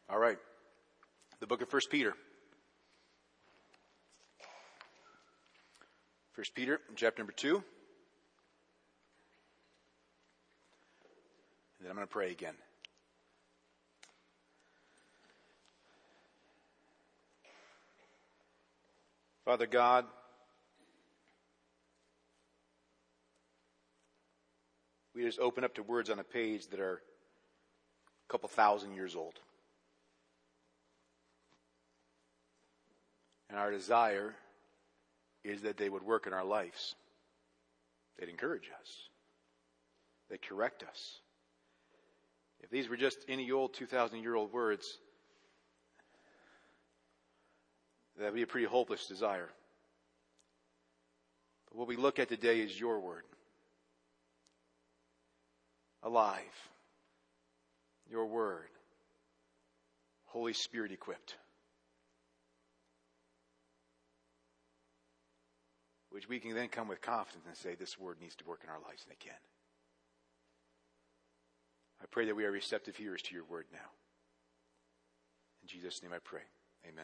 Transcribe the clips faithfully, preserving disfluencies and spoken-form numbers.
All right. The book of First Peter. First Peter, chapter number two. And then I'm going to pray again. Father God, we just open up to words on a page that are a couple thousand years old. And our desire is that they would work in our lives. They'd encourage us. They'd correct us. If these were just any old two thousand year old words, that would be a pretty hopeless desire. But what we look at today is your word. Alive. Your word. Holy Spirit equipped. Which we can then come with confidence and say this word needs to work in our lives, and it can. I pray that we are receptive hearers to your word now. In Jesus' name I pray. Amen.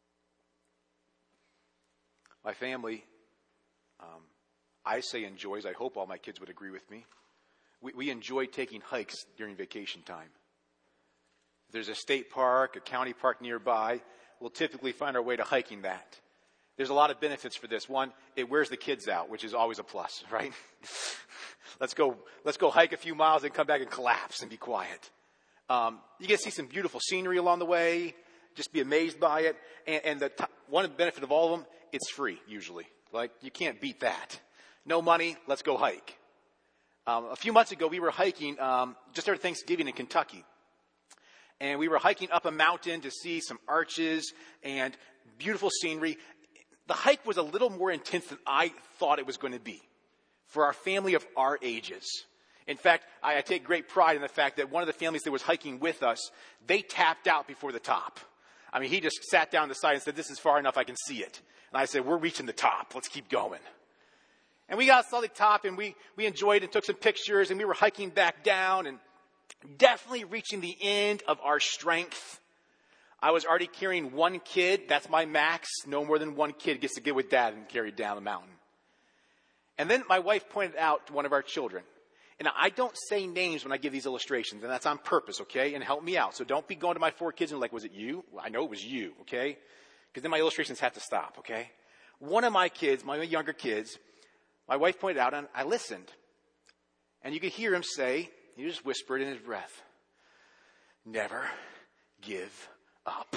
My family, um, I say enjoys. I hope all my kids would agree with me. We, we enjoy taking hikes during vacation time. If there's a state park, a county park nearby, we'll typically find our way to hiking that. There's a lot of benefits for this. One, it wears the kids out, which is always a plus, right? let's go, let's go hike a few miles and come back and collapse and be quiet. Um, you get to see some beautiful scenery along the way. Just be amazed by it. And, and the t- one benefit of all of them, it's free usually. Like you can't beat that. No money. Let's go hike. Um, a few months ago, we were hiking um, just after Thanksgiving in Kentucky, and we were hiking up a mountain to see some arches and beautiful scenery. The hike was a little more intense than I thought it was going to be for our family of our ages. In fact, I, I take great pride in the fact that one of the families that was hiking with us, they tapped out before the top. I mean, he just sat down on the side and said, this is far enough, I can see it. And I said, we're reaching the top. Let's keep going. And we got to the top, and we, we enjoyed and took some pictures, and we were hiking back down and definitely reaching the end of our strength. I was already carrying one kid. That's my max. No more than one kid gets to get with dad and carry down the mountain. And then my wife pointed out to one of our children. And I don't say names when I give these illustrations, and that's on purpose, okay? And help me out. So don't be going to my four kids and like, was it you? Well, I know it was you, okay? Because then my illustrations have to stop, okay? One of my kids, my younger kids, my wife pointed out, and I listened. And you could hear him say, he just whispered in his breath, never give up.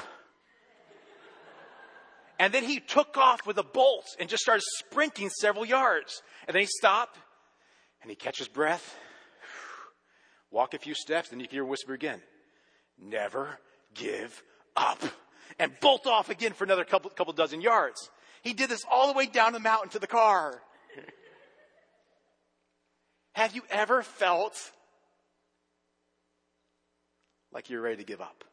And then he took off with a bolt and just started sprinting several yards. And then he stopped and he catches breath, walk a few steps, then you can hear him whisper again, never give up. And bolt off again for another couple, couple dozen yards. He did this all the way down the mountain to the car. Have you ever felt like you're ready to give up?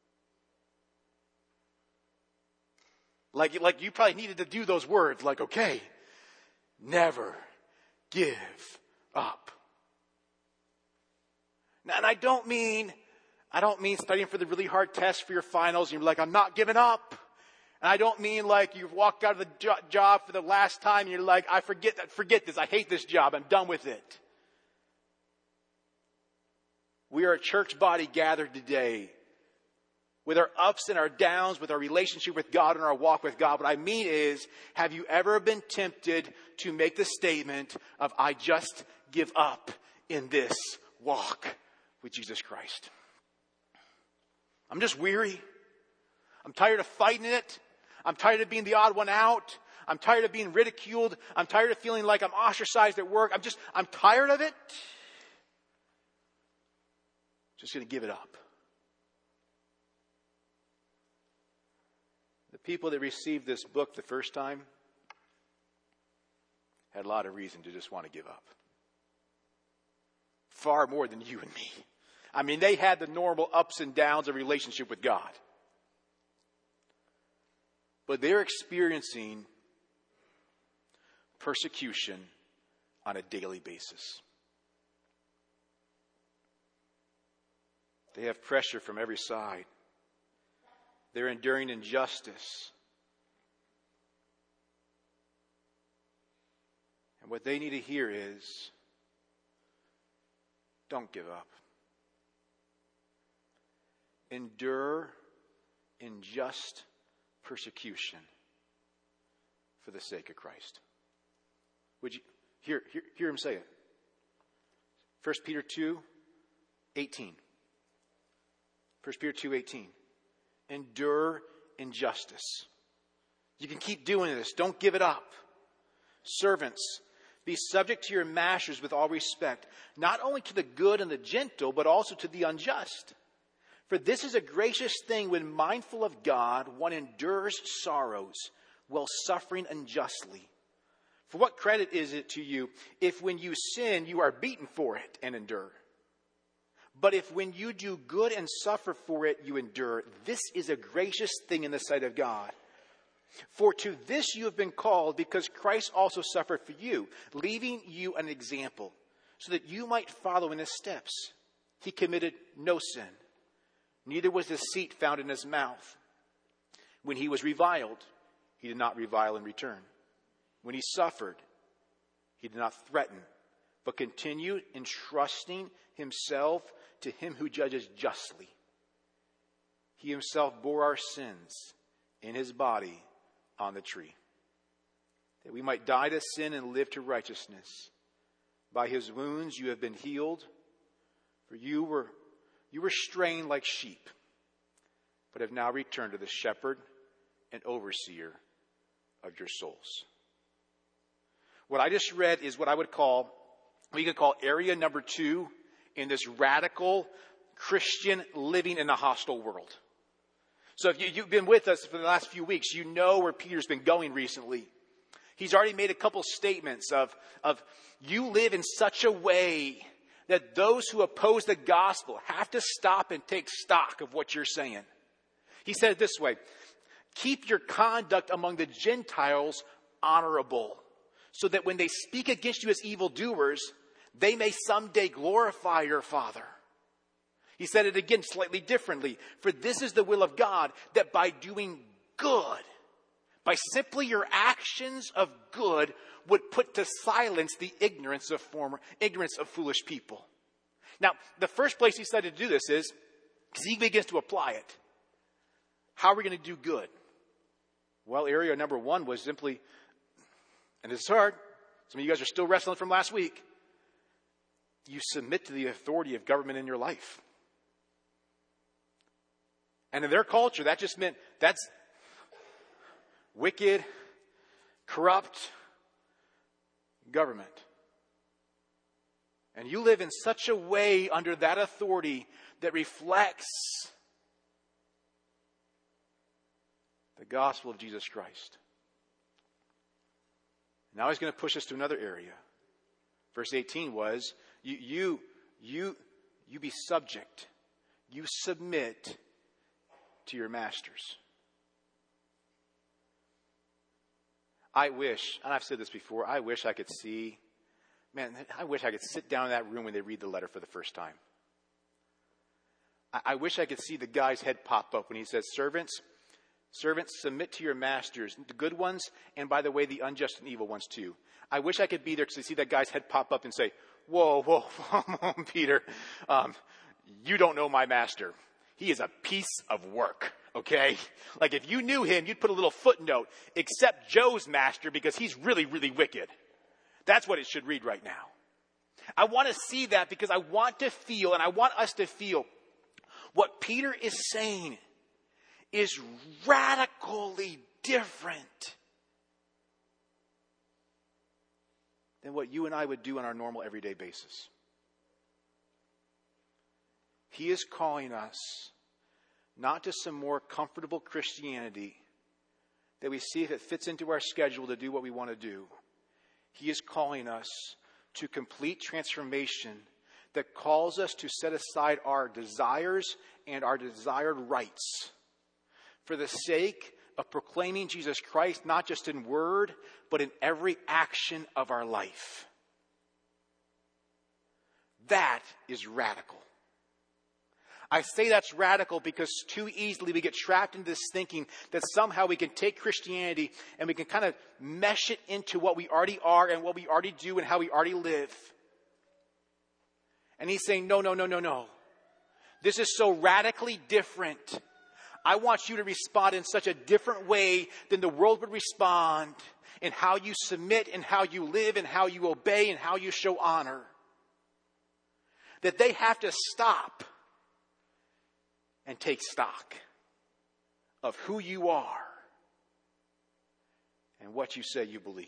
Like, like you probably needed to do those words, like, okay, never give up. Now, and I don't mean, I don't mean studying for the really hard test for your finals, and you're like, I'm not giving up. And I don't mean like you've walked out of the jo- job for the last time, and you're like, I forget, forget this, I hate this job, I'm done with it. We are a church body gathered today with our ups and our downs, with our relationship with God and our walk with God. What I mean is, have you ever been tempted to make the statement of, I just give up in this walk with Jesus Christ? I'm just weary. I'm tired of fighting it. I'm tired of being the odd one out. I'm tired of being ridiculed. I'm tired of feeling like I'm ostracized at work. I'm just, I'm tired of it. Just going to give it up. The people that received this book the first time had a lot of reason to just want to give up. Far more than you and me. I mean, they had the normal ups and downs of relationship with God. But they're experiencing persecution on a daily basis. They have pressure from every side. They're enduring injustice. And what they need to hear is, don't give up. Endure in just persecution for the sake of Christ. Would you hear, hear, hear him say it? First Peter two eighteen. First Peter two eighteen. Endure injustice. You can keep doing this. Don't give it up. Servants, be subject to your masters with all respect, not only to the good and the gentle, but also to the unjust. For this is a gracious thing when mindful of God, one endures sorrows while suffering unjustly. For what credit is it to you if when you sin, you are beaten for it and endure? But if when you do good and suffer for it, you endure, this is a gracious thing in the sight of God. For to this you have been called, because Christ also suffered for you, leaving you an example, so that you might follow in his steps. He committed no sin, neither was deceit found in his mouth. When he was reviled, he did not revile in return. When he suffered, he did not threaten, but continued entrusting himself to him who judges justly. He himself bore our sins in his body on the tree, that we might die to sin and live to righteousness. By his wounds you have been healed, for you were you were straying like sheep, but have now returned to the shepherd and overseer of your souls. What I just read is what I would call, we could call area number two in this radical Christian living in a hostile world. So if you, you've been with us for the last few weeks, you know where Peter's been going recently. He's already made a couple statements of, of you live in such a way that those who oppose the gospel have to stop and take stock of what you're saying. He said it this way, keep your conduct among the Gentiles honorable, so that when they speak against you as evildoers, they may someday glorify your Father. He said it again slightly differently. For this is the will of God, that by doing good, by simply your actions of good, would put to silence the ignorance of former ignorance of foolish people. Now, the first place he said to do this is, because he begins to apply it. How are we going to do good? Well, area number one was simply, and it's hard, some of you guys are still wrestling from last week, you submit to the authority of government in your life. And in their culture, that just meant that's wicked, corrupt government. And you live in such a way under that authority that reflects the gospel of Jesus Christ. Now he's going to push us to another area. Verse eighteen was, you, you, you, you be subject. You submit to your masters. I wish, and I've said this before, I wish I could see, man, I wish I could sit down in that room when they read the letter for the first time. I, I wish I could see the guy's head pop up when he says, servants, servants, submit to your masters, the good ones, and by the way, the unjust and evil ones too. I wish I could be there to see that guy's head pop up and say, whoa, whoa, whoa, Peter, um, you don't know my master. He is a piece of work, okay? Like if you knew him, you'd put a little footnote, except Joe's master because he's really, really wicked. That's what it should read right now. I want to see that because I want to feel, and I want us to feel, what Peter is saying is radically different than what you and I would do on our normal everyday basis. He is calling us not to some more comfortable Christianity that we see if it fits into our schedule to do what we want to do. He is calling us to complete transformation that calls us to set aside our desires and our desired rights for the sake of proclaiming Jesus Christ, not just in word, but in every action of our life. That is radical. I say that's radical because too easily we get trapped into this thinking that somehow we can take Christianity and we can kind of mesh it into what we already are and what we already do and how we already live. And he's saying, no, no, no, no, no. This is so radically different. I want you to respond in such a different way than the world would respond, in how you submit, and how you live, and how you obey, and how you show honor. That they have to stop and take stock of who you are and what you say you believe.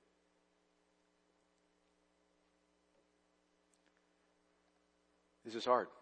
This is hard.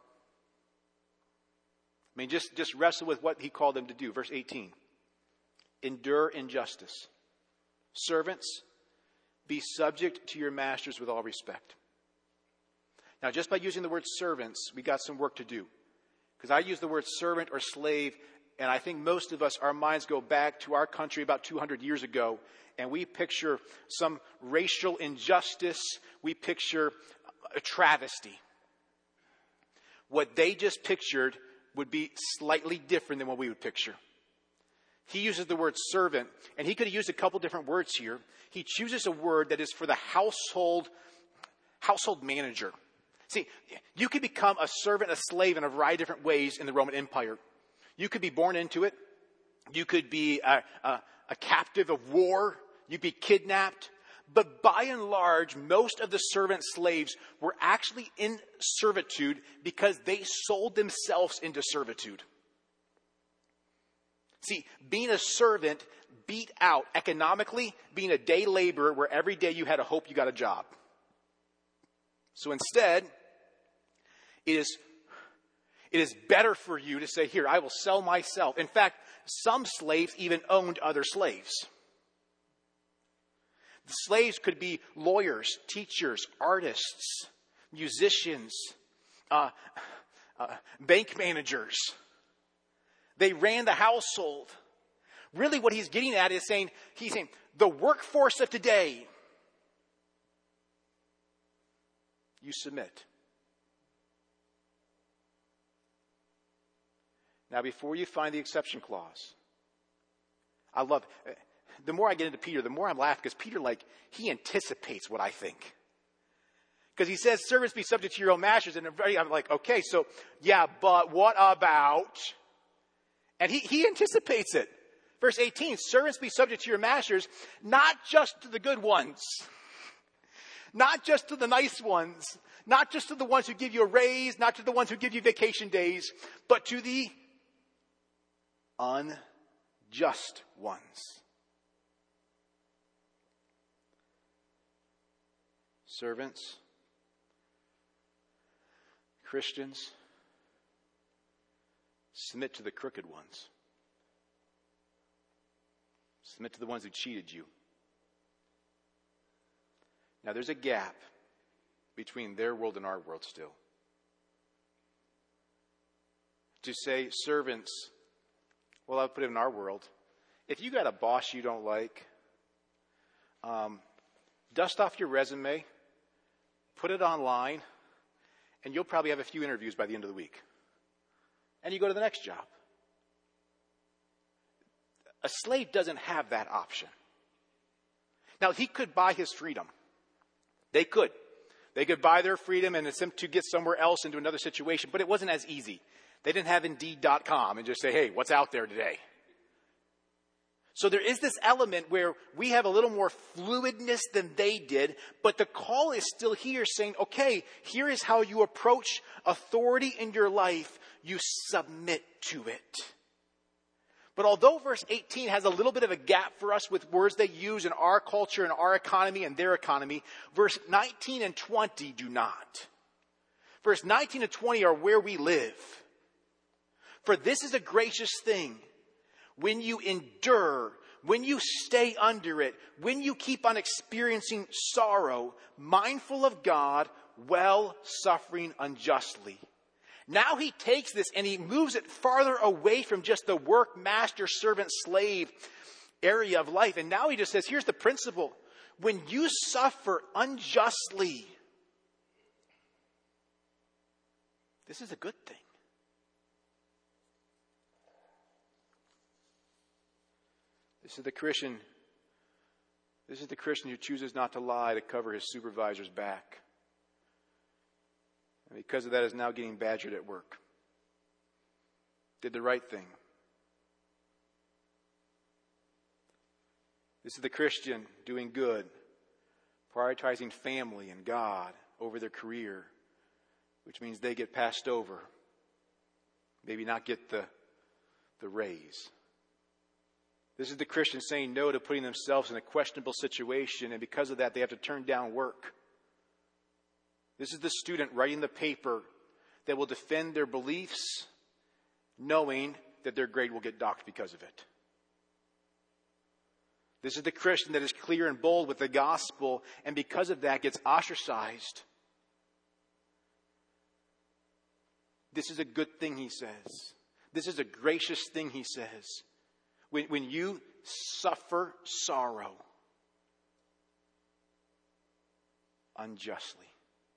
I mean, just, just wrestle with what he called them to do. Verse eighteen. Endure injustice. Servants, be subject to your masters with all respect. Now, just by using the word servants, we got some work to do. Because I use the word servant or slave, and I think most of us, our minds go back to our country about two hundred years ago, and we picture some racial injustice. We picture a travesty. What they just pictured would be slightly different than what we would picture. He uses the word servant, and he could have used a couple different words here. He chooses a word that is for the household, household manager. See, you could become a servant, a slave in a variety of different ways in the Roman Empire. You could be born into it. You could be a, a, a captive of war. You'd be kidnapped. But by and large, most of the servant slaves were actually in servitude because they sold themselves into servitude. See, being a servant beat out economically being a day laborer where every day you had to hope you got a job. So instead, it is, it is better for you to say, here, I will sell myself. In fact, some slaves even owned other slaves. The slaves could be lawyers, teachers, artists, musicians, uh, uh, bank managers. They ran the household. Really what he's getting at is saying, he's saying, the workforce of today, you submit. Now, before you find the exception clause, I love, the more I get into Peter, the more I'm laughing because Peter, like, he anticipates what I think. Because he says, servants be subject to your own masters. And I'm like, okay, so, yeah, but what about? And he, he anticipates it. Verse eighteen, servants be subject to your masters, not just to the good ones. Not just to the nice ones. Not just to the ones who give you a raise. Not to the ones who give you vacation days. But to the unjust ones. Servants, Christians, submit to the crooked ones. Submit to the ones who cheated you. Now, there's a gap between their world and our world still. To say, servants, well, I'll put it in our world. If you got a boss you don't like, um, dust off your resume, put it online, and you'll probably have a few interviews by the end of the week. And you go to the next job. A slave doesn't have that option. Now, he could buy his freedom. They could. They could buy their freedom and attempt to get somewhere else into another situation, but it wasn't as easy. They didn't have Indeed dot com and just say, hey, what's out there today? So there is this element where we have a little more fluidness than they did, but the call is still here saying, okay, here is how you approach authority in your life. You submit to it. But although verse eighteen has a little bit of a gap for us with words they use in our culture and our economy and their economy, verse nineteen and twenty do not. Verse nineteen and twenty are where we live. For this is a gracious thing. When you endure, when you stay under it, when you keep on experiencing sorrow, mindful of God, well suffering unjustly. Now he takes this and he moves it farther away from just the work, master, servant, slave area of life. And now he just says, here's the principle. When you suffer unjustly, this is a good thing. This is the Christian. This is the Christian who chooses not to lie to cover his supervisor's back. And because of that is now getting badgered at work. Did the right thing. This is the Christian doing good, prioritizing family and God over their career, which means they get passed over. Maybe not get the, the raise. This is the Christian saying no to putting themselves in a questionable situation, and because of that, they have to turn down work. This is the student writing the paper that will defend their beliefs, knowing that their grade will get docked because of it. This is the Christian that is clear and bold with the gospel, and because of that gets ostracized. This is a good thing, he says. This is a gracious thing, he says. When, when you suffer sorrow unjustly.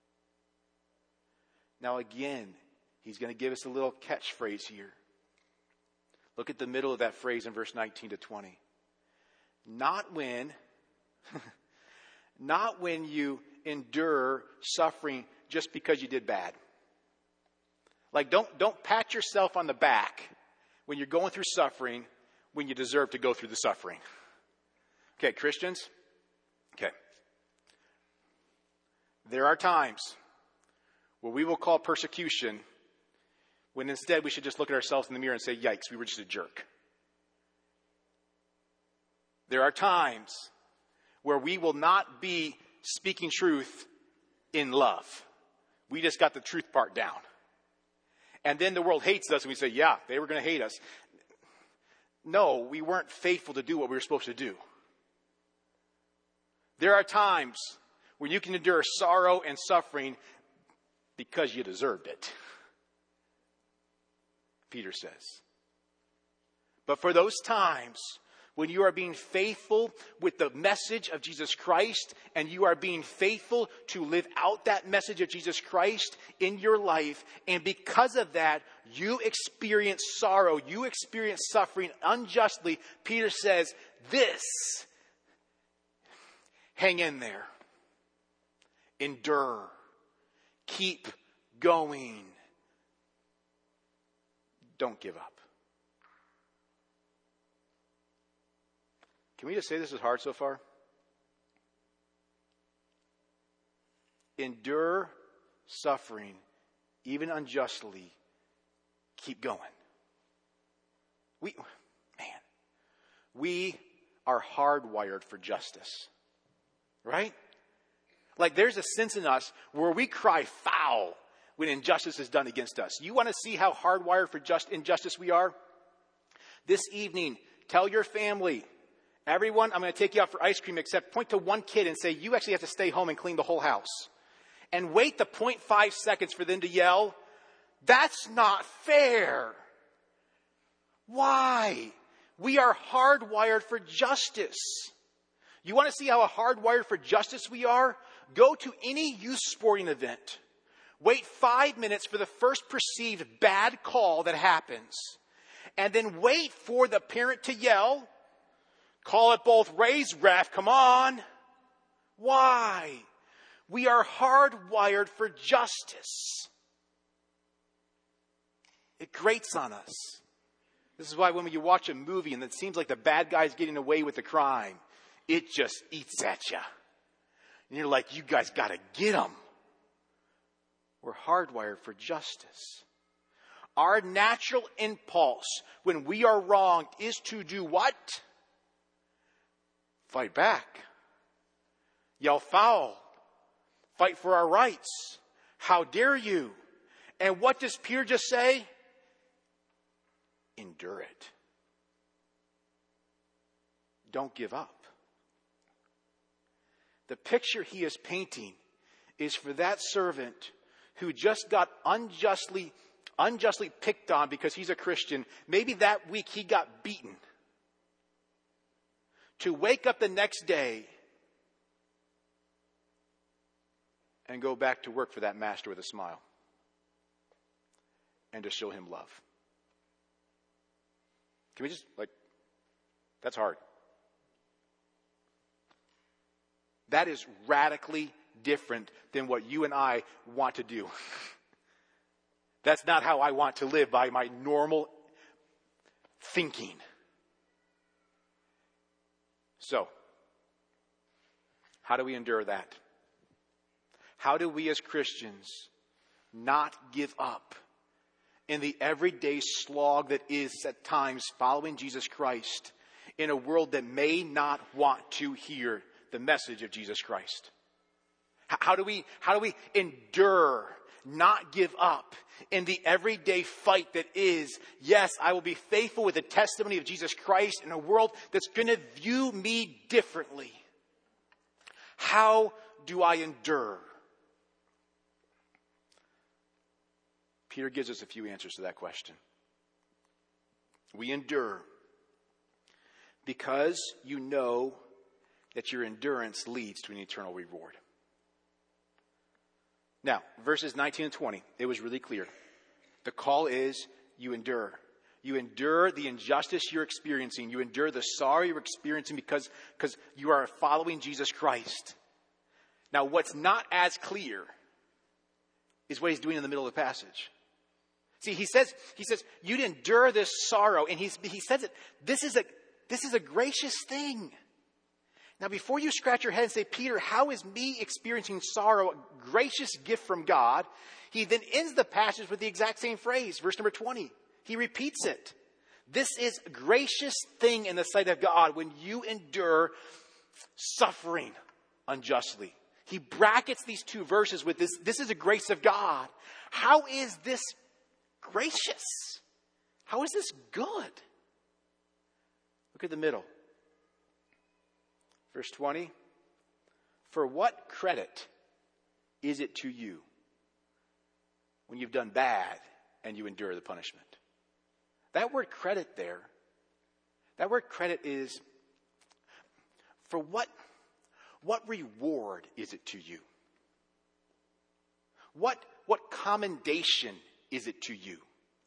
Now again, he's going to give us a little catchphrase here. Look at the middle of that phrase in verse nineteen to twenty. Not when, not when you endure suffering just because you did bad. Like don't, don't pat yourself on the back when you're going through suffering when you deserve to go through the suffering. Okay, Christians? Okay. There are times where we will call persecution when instead we should just look at ourselves in the mirror and say, yikes, we were just a jerk. There are times where we will not be speaking truth in love. We just got the truth part down. And then the world hates us and we say, yeah, they were going to hate us. No, we weren't faithful to do what we were supposed to do. There are times when you can endure sorrow and suffering because you deserved it. Peter says. But for those times when you are being faithful with the message of Jesus Christ and you are being faithful to live out that message of Jesus Christ in your life, and because of that, you experience sorrow, you experience suffering unjustly, Peter says, this, hang in there. Endure. Keep going. Don't give up. Can we just say this is hard so far? Endure suffering, even unjustly. Keep going. We, man, we are hardwired for justice. Right? Like there's a sense in us where we cry foul when injustice is done against us. You want to see how hardwired for just injustice we are? This evening, tell your family, everyone, I'm going to take you out for ice cream, except point to one kid and say, you actually have to stay home and clean the whole house. And wait the zero point five seconds for them to yell, that's not fair. Why? We are hardwired for justice. You want to see how hardwired for justice we are? Go to any youth sporting event. Wait five minutes for the first perceived bad call that happens. And then wait for the parent to yell, call it both ways, ref, come on. Why? We are hardwired for justice. It grates on us. This is why when you watch a movie and it seems like the bad guy's getting away with the crime, it just eats at you. And you're like, you guys got to get them. We're hardwired for justice. Our natural impulse when we are wronged is to do what? Fight back. Yell foul. Fight for our rights. How dare you? And what does Peter just say? Endure it. Don't give up. The picture he is painting is for that servant who just got unjustly, unjustly picked on because he's a Christian. Maybe that week he got beaten. To wake up the next day and go back to work for that master with a smile. And to show him love. Can we just, like, that's hard. That is radically different than what you and I want to do. That's not how I want to live by my normal thinking. So, how do we endure that? How do we as Christians not give up in the everyday slog that is at times following Jesus Christ in a world that may not want to hear the message of Jesus Christ? How do we, how do we endure, not give up in the everyday fight that is, yes, I will be faithful with the testimony of Jesus Christ in a world that's going to view me differently? How do I endure? Peter gives us a few answers to that question. We endure because you know that your endurance leads to an eternal reward. Now, verses nineteen and twenty, it was really clear. The call is you endure. You endure the injustice you're experiencing. You endure the sorrow you're experiencing because, because you are following Jesus Christ. Now, what's not as clear is what he's doing in the middle of the passage. See, he says, he says, you'd endure this sorrow. And he's, he says it, this is a, this is a gracious thing. Now, before you scratch your head and say, Peter, how is me experiencing sorrow a gracious gift from God? He then ends the passage with the exact same phrase, verse number twenty. He repeats it. This is a gracious thing in the sight of God when you endure suffering unjustly. He brackets these two verses with this. This is a grace of God. How is this gracious? How is this good? Look at the middle. Verse twenty, for what credit is it to you when you've done bad and you endure the punishment? That word credit there, that word credit is, for what, what reward is it to you? What, what commendation is it to you?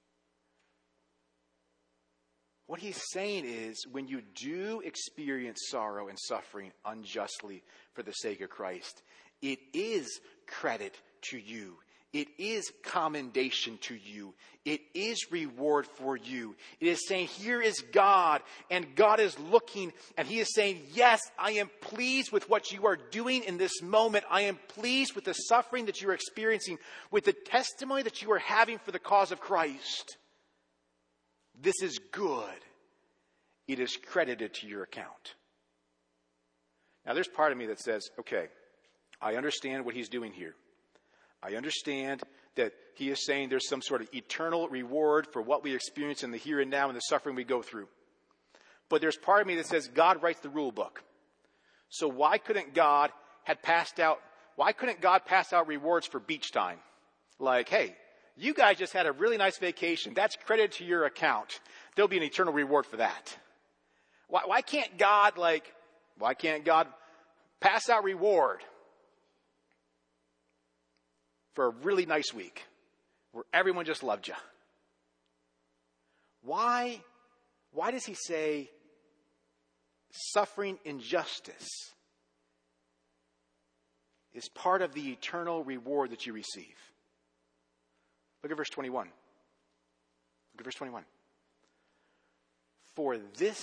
What he's saying is, when you do experience sorrow and suffering unjustly for the sake of Christ, it is credit to you. It is commendation to you. It is reward for you. It is saying, here is God, and God is looking, and he is saying, yes, I am pleased with what you are doing in this moment. I am pleased with the suffering that you are experiencing, with the testimony that you are having for the cause of Christ. This is good. It is credited to your account. Now, there's part of me that says, okay, I understand what he's doing here. I understand that he is saying there's some sort of eternal reward for what we experience in the here and now and the suffering we go through. But there's part of me that says God writes the rule book. So why couldn't God have passed out, why couldn't God pass out rewards for beach time? Like, hey, you guys just had a really nice vacation. That's credited to your account. There'll be an eternal reward for that. Why, why can't God, like, why can't God pass out reward for a really nice week where everyone just loved you? Why, why does he say suffering injustice is part of the eternal reward that you receive? Look at verse twenty-one. Look at verse twenty-one. For this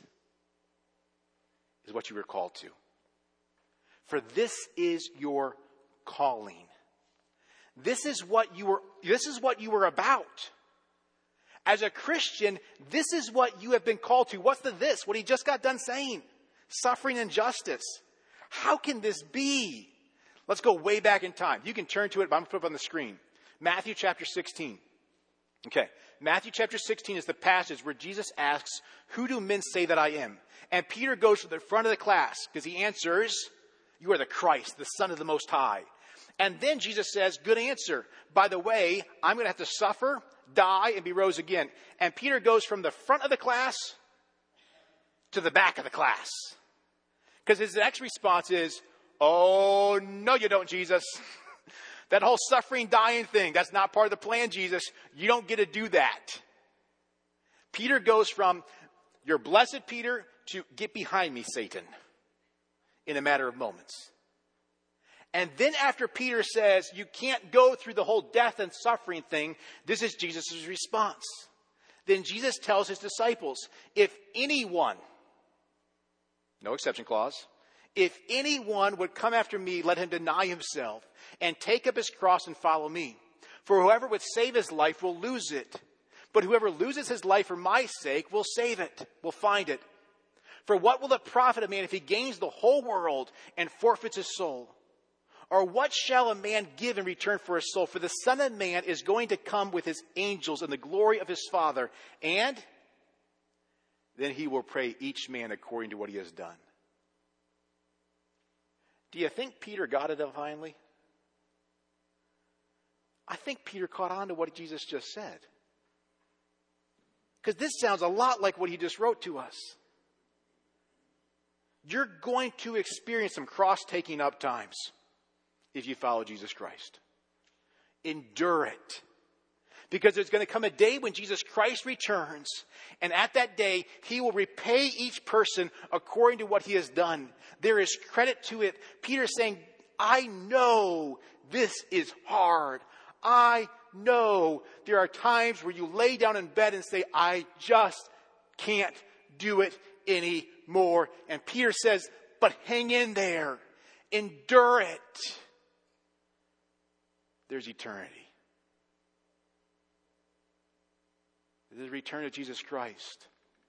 is what you were called to. For this is your calling. This is what you were, this is what you were about. As a Christian, this is what you have been called to. What's the this? What he just got done saying. Suffering and justice. How can this be? Let's go way back in time. You can turn to it, but I'm going to put it on the screen. Matthew chapter sixteen. Okay. Matthew chapter sixteen is the passage where Jesus asks, who do men say that I am? And Peter goes to the front of the class because he answers, you are the Christ, the Son of the Most High. And then Jesus says, good answer. By the way, I'm going to have to suffer, die, and be rose again. And Peter goes from the front of the class to the back of the class. Because his next response is, oh, no, you don't, Jesus. That whole suffering, dying thing, that's not part of the plan, Jesus. You don't get to do that. Peter goes from, you're blessed, Peter, to get behind me, Satan, in a matter of moments. And then after Peter says, you can't go through the whole death and suffering thing, this is Jesus' response. Then Jesus tells his disciples, if anyone, no exception clause, if anyone would come after me, let him deny himself and take up his cross and follow me. For whoever would save his life will lose it. But whoever loses his life for my sake will save it, will find it. For what will it profit a man if he gains the whole world and forfeits his soul? Or what shall a man give in return for his soul? For the Son of Man is going to come with his angels in the glory of his Father. And then he will pay each man according to what he has done. Do you think Peter got it finally? I think Peter caught on to what Jesus just said. Because this sounds a lot like what he just wrote to us. You're going to experience some cross-taking up times if you follow Jesus Christ. Endure it. Because there's going to come a day when Jesus Christ returns, and at that day, he will repay each person according to what he has done. There is credit to it. Peter's saying, I know this is hard. I know there are times where you lay down in bed and say, I just can't do it anymore. And Peter says, but hang in there. Endure it. There's eternity. The return of Jesus Christ.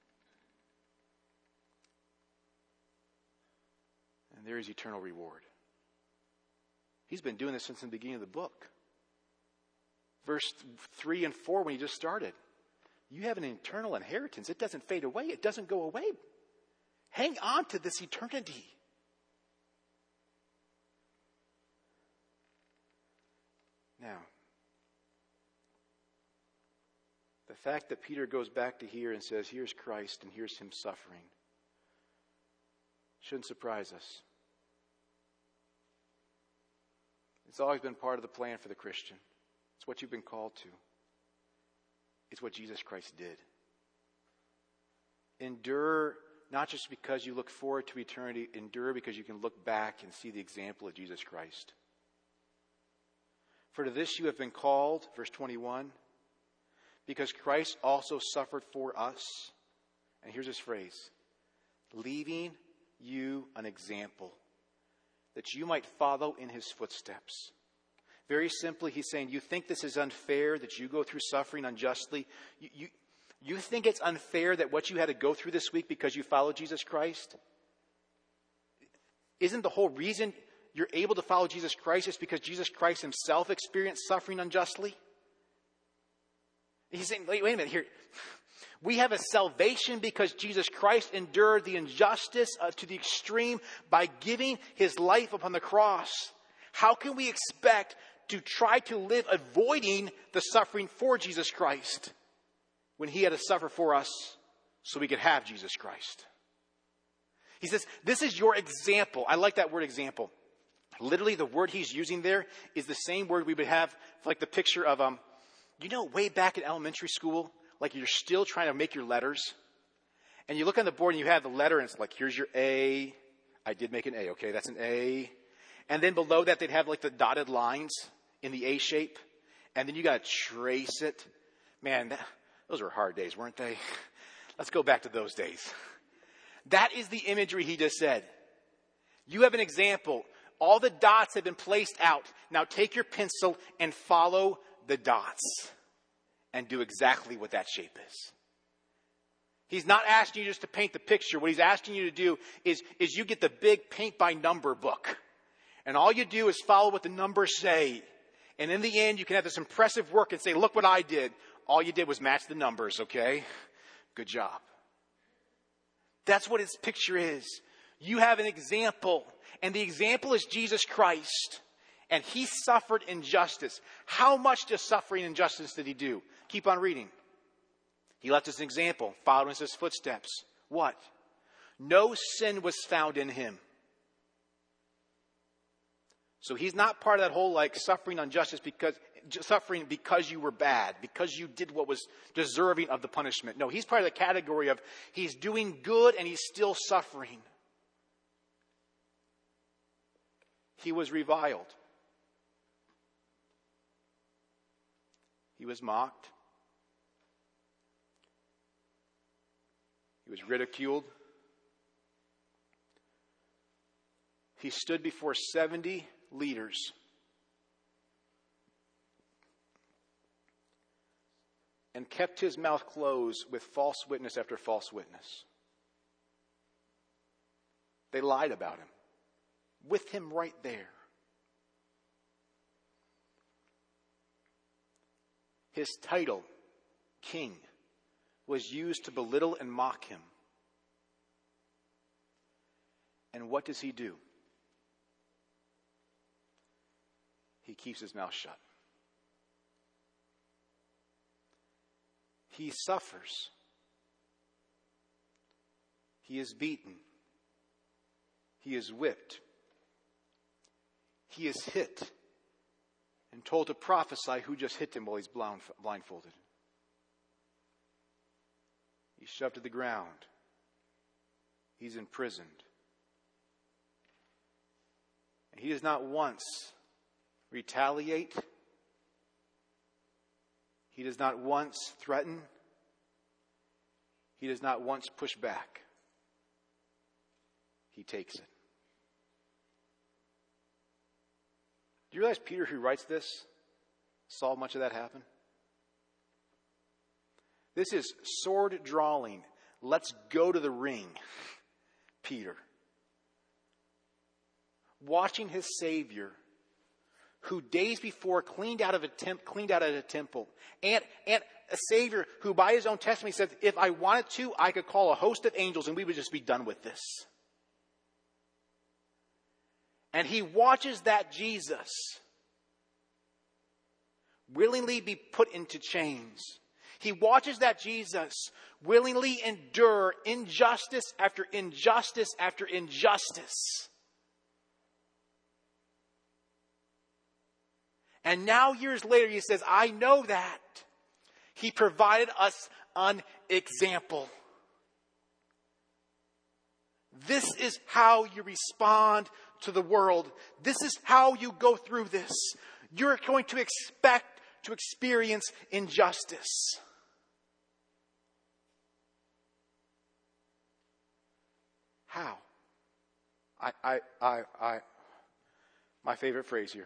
And there is eternal reward. He's been doing this since the beginning of the book. Verse three and four, when he just started. You have an eternal inheritance. It doesn't fade away. It doesn't go away. Hang on to this eternity. Now, the fact that Peter goes back to here and says, here's Christ and here's him suffering, shouldn't surprise us. It's always been part of the plan for the Christian. It's what you've been called to. It's what Jesus Christ did. Endure, not just because you look forward to eternity, endure because you can look back and see the example of Jesus Christ. For to this you have been called, verse twenty-one, because Christ also suffered for us. And here's his phrase, leaving you an example, that you might follow in his footsteps. Very simply, he's saying, you think this is unfair, that you go through suffering unjustly? You, you, you think it's unfair that what you had to go through this week because you followed Jesus Christ? Isn't the whole reason you're able to follow Jesus Christ is because Jesus Christ himself experienced suffering unjustly? He's saying, wait, wait a minute here. We have a salvation because Jesus Christ endured the injustice uh, to the extreme by giving his life upon the cross. How can we expect to try to live avoiding the suffering for Jesus Christ when he had to suffer for us so we could have Jesus Christ? He says, this is your example. I like that word example. Literally, the word he's using there is the same word we would have, like the picture of, um, you know, way back in elementary school, like you're still trying to make your letters. And you look on the board and you have the letter and it's like, here's your A. I did make an A, okay? That's an A. And then below that, they'd have like the dotted lines in the A shape. And then you got to trace it. Man, that, those were hard days, weren't they? Let's go back to those days. That is the imagery he just said. You have an example. All the dots have been placed out. Now take your pencil and follow the dots and do exactly what that shape is. He's not asking you just to paint the picture. What he's asking you to do is, is you get the big paint by number book. And all you do is follow what the numbers say. And in the end, you can have this impressive work and say, look what I did. All you did was match the numbers, okay? Good job. That's what his picture is. You have an example. And the example is Jesus Christ. And he suffered injustice. How much does suffering injustice did he do? Keep on reading. He left us an example, following his footsteps. What? No sin was found in him. So he's not part of that whole like suffering injustice because suffering because you were bad, because you did what was deserving of the punishment. No, he's part of the category of he's doing good and he's still suffering. He was reviled. He was mocked. He was ridiculed. He stood before seventy leaders. And kept his mouth closed with false witness after false witness. They lied about him. With him right there. His title, king, was used to belittle and mock him. And what does he do? He keeps his mouth shut. He suffers. He is beaten. He is whipped. He is hit and told to prophesy who just hit him while he's blindfolded. He's shoved to the ground. He's imprisoned. And he does not once retaliate. He does not once threaten. He does not once push back. He takes it. Do you realize Peter, who writes this, saw much of that happen? This is sword drawing. Let's go to the ring, Peter. Watching his Savior, who days before cleaned out of a temp, cleaned out of a temple, and and a Savior who, by his own testimony, said, "If I wanted to, I could call a host of angels, and we would just be done with this." And he watches that Jesus willingly be put into chains. He watches that Jesus willingly endure injustice after injustice after injustice. And now years later he says, I know that. He provided us an example. This is how you respond to the world. This is how you go through this. You're going to expect to experience injustice. How? I, I, I, I, my favorite phrase here.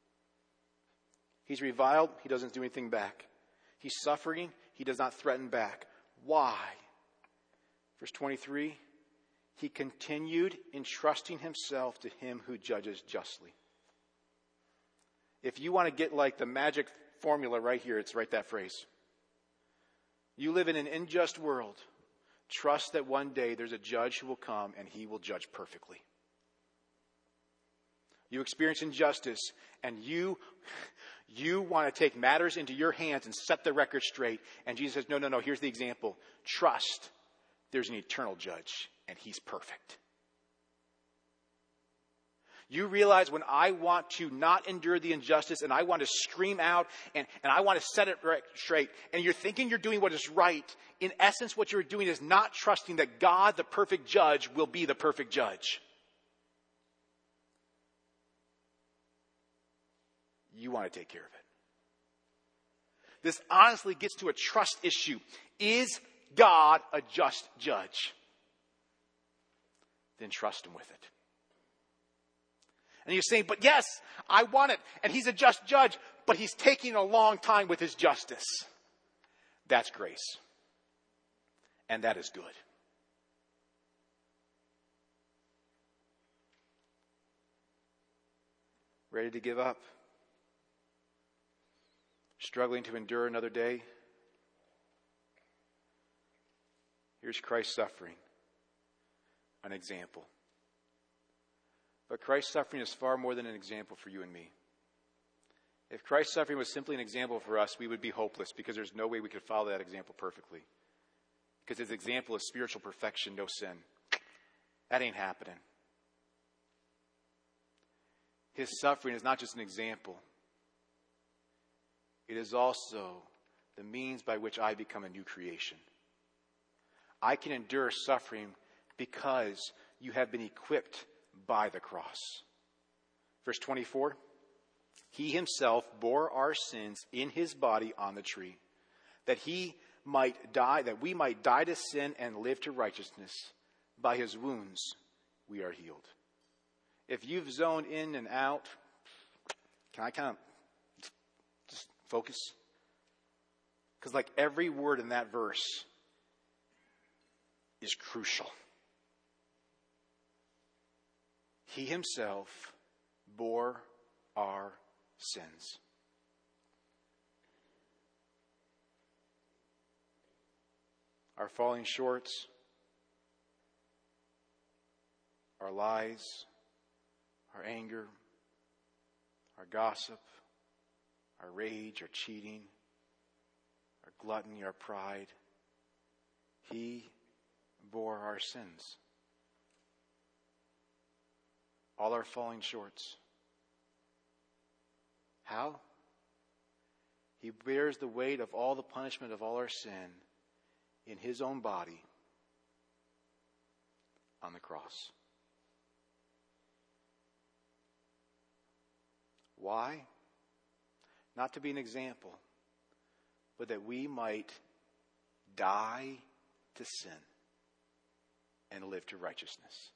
He's reviled, he doesn't do anything back. He's suffering, he does not threaten back. Why? Verse twenty-three, he continued entrusting himself to him who judges justly. If you want to get like the magic formula right here, it's right that phrase. You live in an unjust world. Trust that one day there's a judge who will come and he will judge perfectly. You experience injustice and you you want to take matters into your hands and set the record straight. And Jesus says, no, no, no, here's the example. Trust there's an eternal judge and he's perfect. You realize when I want to not endure the injustice and I want to scream out and, and I want to set it right, straight, and you're thinking you're doing what is right, in essence what you're doing is not trusting that God, the perfect judge, will be the perfect judge. You want to take care of it. This honestly gets to a trust issue. Is God a just judge? Then trust him with it. And you're saying, but yes, I want it. And he's a just judge, but he's taking a long time with his justice. That's grace. And that is good. Ready to give up? Struggling to endure another day? Here's Christ's suffering. An example. But Christ's suffering is far more than an example for you and me. If Christ's suffering was simply an example for us, we would be hopeless because there's no way we could follow that example perfectly. Because his example is spiritual perfection, no sin. That ain't happening. His suffering is not just an example. It is also the means by which I become a new creation. I can endure suffering because you have been equipped by the cross. Verse twenty-four, he himself bore our sins in his body on the tree, that he might die, that we might die to sin and live to righteousness. By his wounds we are healed. If you've zoned in and out, can I kind of just focus? Because like every word in that verse is crucial. He himself bore our sins. Our falling shorts, our lies, our anger, our gossip, our rage, our cheating, our gluttony, our pride. He bore our sins. All our falling shorts. How? He bears the weight of all the punishment of all our sin in his own body on the cross. Why? Not to be an example, but that we might die to sin and live to righteousness.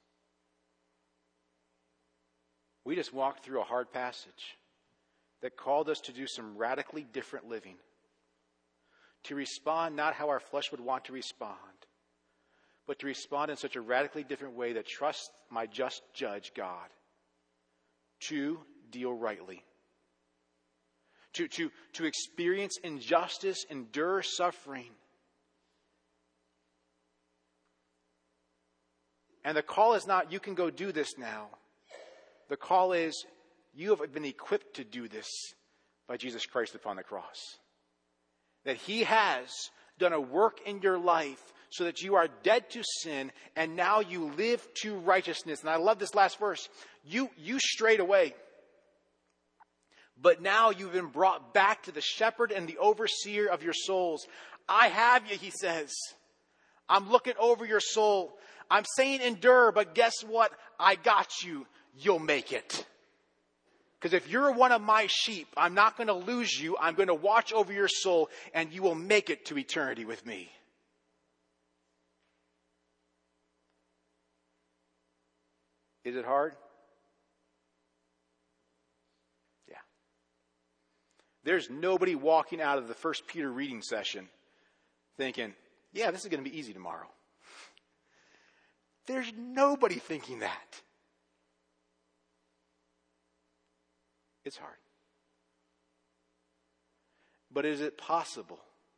We just walked through a hard passage that called us to do some radically different living. To respond not how our flesh would want to respond, but to respond in such a radically different way that trusts my just judge, God. To deal rightly. To, to, to experience injustice, endure suffering. And the call is not, you can go do this now. The call is, you have been equipped to do this by Jesus Christ upon the cross. That he has done a work in your life so that you are dead to sin and now you live to righteousness. And I love this last verse. You, you strayed away. But now you've been brought back to the shepherd and the overseer of your souls. I have you, he says. I'm looking over your soul. I'm saying endure, but guess what? I got you. You'll make it. Because if you're one of my sheep, I'm not going to lose you. I'm going to watch over your soul, and you will make it to eternity with me. Is it hard? Yeah. There's nobody walking out of the First Peter reading session thinking, yeah, this is going to be easy tomorrow. There's nobody thinking that. It's hard. But is it possible,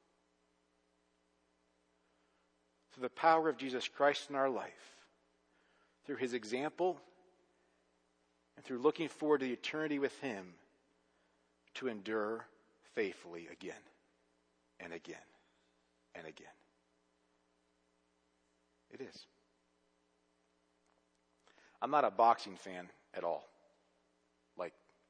through the power of Jesus Christ in our life, through his example, and through looking forward to eternity with him, to endure faithfully again and again and again? It is. I'm not a boxing fan at all. Like,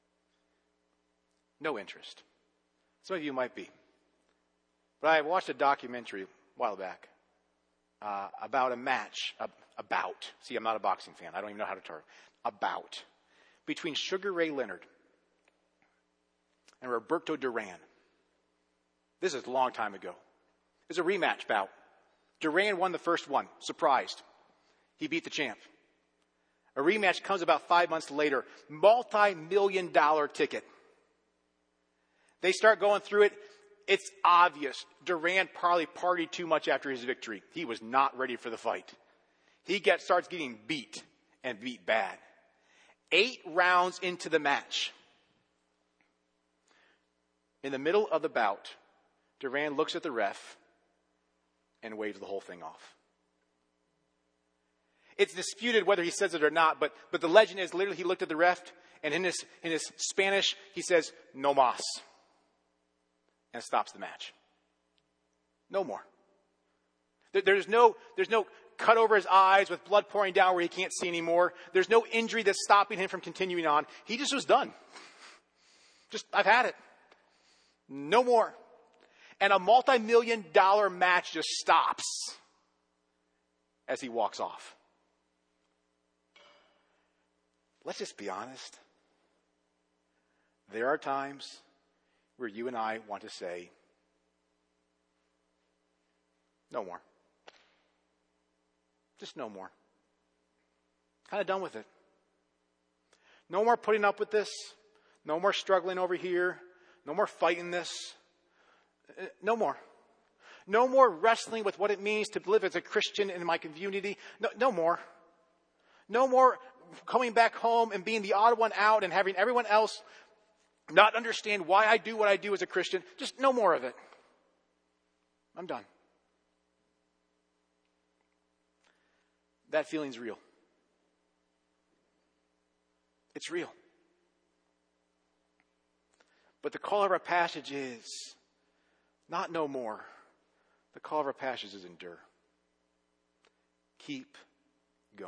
no interest. Some of you might be. But I watched a documentary a while back uh, about a match, uh, about, see, I'm not a boxing fan. I don't even know how to talk. About, between Sugar Ray Leonard and Roberto Duran. This is a long time ago. It was a rematch bout. Duran won the first one. Surprised. He beat the champ. A rematch comes about five months later. Multi-million dollar ticket. They start going through it. It's obvious. Duran probably partied too much after his victory. He was not ready for the fight. He gets, starts getting beat and beat bad. Eight rounds into the match. In the middle of the bout, Duran looks at the ref and waves the whole thing off. It's disputed whether he says it or not, but, but the legend is literally he looked at the ref and in his, in his Spanish, he says, no mas. And stops the match. No more. There, there's no, there's no cut over his eyes with blood pouring down where he can't see anymore. There's no injury that's stopping him from continuing on. He just was done. Just, I've had it. No more. And a multi-million dollar match just stops as he walks off. Let's just be honest. there are times where you and I want to say, no more. Just no more. Kind of done with it. No more putting up with this. No more struggling over here. No more fighting this. No more. No more wrestling with what it means to live as a Christian in my community. No, no more. No more coming back home and being the odd one out and having everyone else not understand why I do what I do as a Christian. Just no more of it. I'm done. That feeling's real. It's real. But the call of our passage is not no more. The call of our passage is endure. Keep going.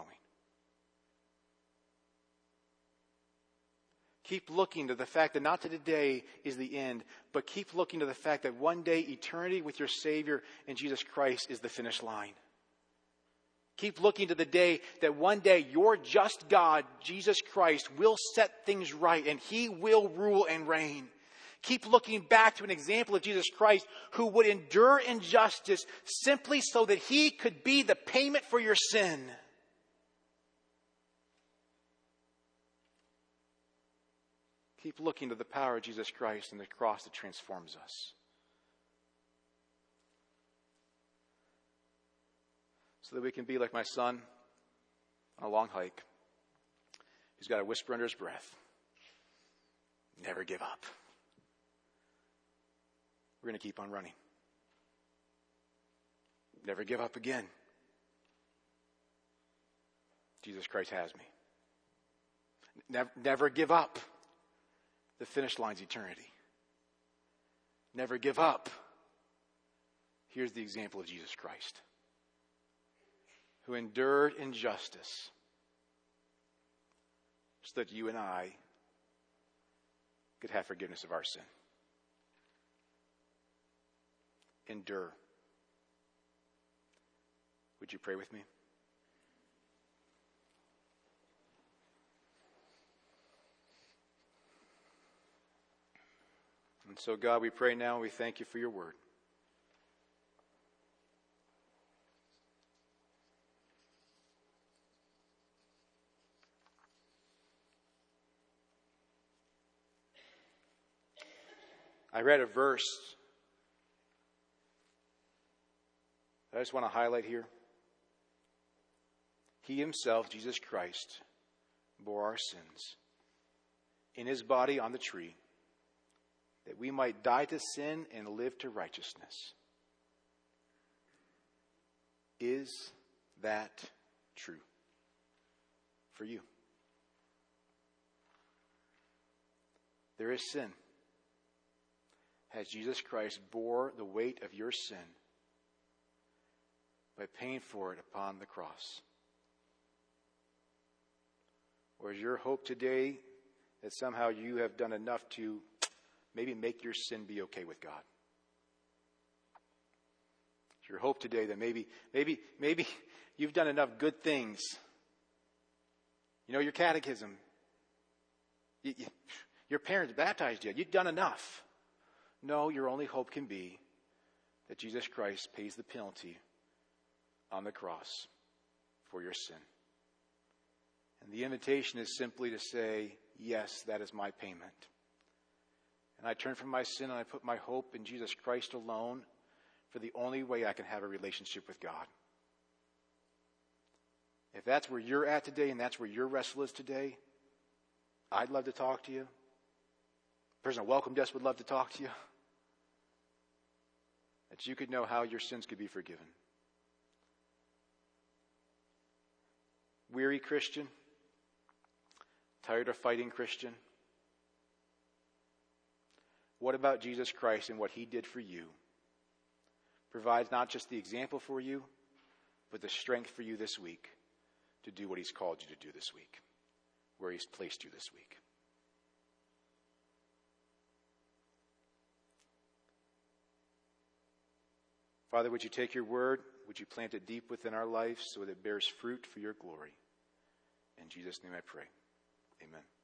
Keep looking to the fact that not today is the end, but keep looking to the fact that one day eternity with your Savior and Jesus Christ is the finish line. Keep looking to the day that one day your just God, Jesus Christ, will set things right and He will rule and reign. Keep looking back to an example of Jesus Christ who would endure injustice simply so that He could be the payment for your sin. Keep looking to the power of Jesus Christ and the cross that transforms us. So that we can be like my son on a long hike. He's got a whisper under his breath. Never give up. We're going to keep on running. Never give up again. Jesus Christ has me. Never, never give up. The finish line's eternity. Never give up. Here's the example of Jesus Christ, who endured injustice so that you and I could have forgiveness of our sin. Endure. Would you pray with me? And so, God, we pray now, we thank you for your word. I read a verse that I just want to highlight here. He himself, Jesus Christ, bore our sins in his body on the tree, that we might die to sin and live to righteousness. Is that true for you? There is sin. Has Jesus Christ bore the weight of your sin by paying for it upon the cross? Or is your hope today that somehow you have done enough to maybe make your sin be okay with God? Is your hope today that maybe, maybe, maybe you've done enough good things? You know, your catechism, you, you, your parents baptized you. You've done enough. No, your only hope can be that Jesus Christ pays the penalty on the cross for your sin. And the invitation is simply to say, yes, that is my payment. And I turn from my sin and I put my hope in Jesus Christ alone for the only way I can have a relationship with God. If that's where you're at today and that's where your wrestle is today, I'd love to talk to you. The person at Welcome Desk would love to talk to you. That you could know how your sins could be forgiven. Weary Christian? Tired of fighting Christian? What about Jesus Christ and what he did for you provides not just the example for you, but the strength for you this week to do what he's called you to do this week, where he's placed you this week? Father, would you take your word, would you plant it deep within our life so that it bears fruit for your glory? In Jesus' name I pray. Amen.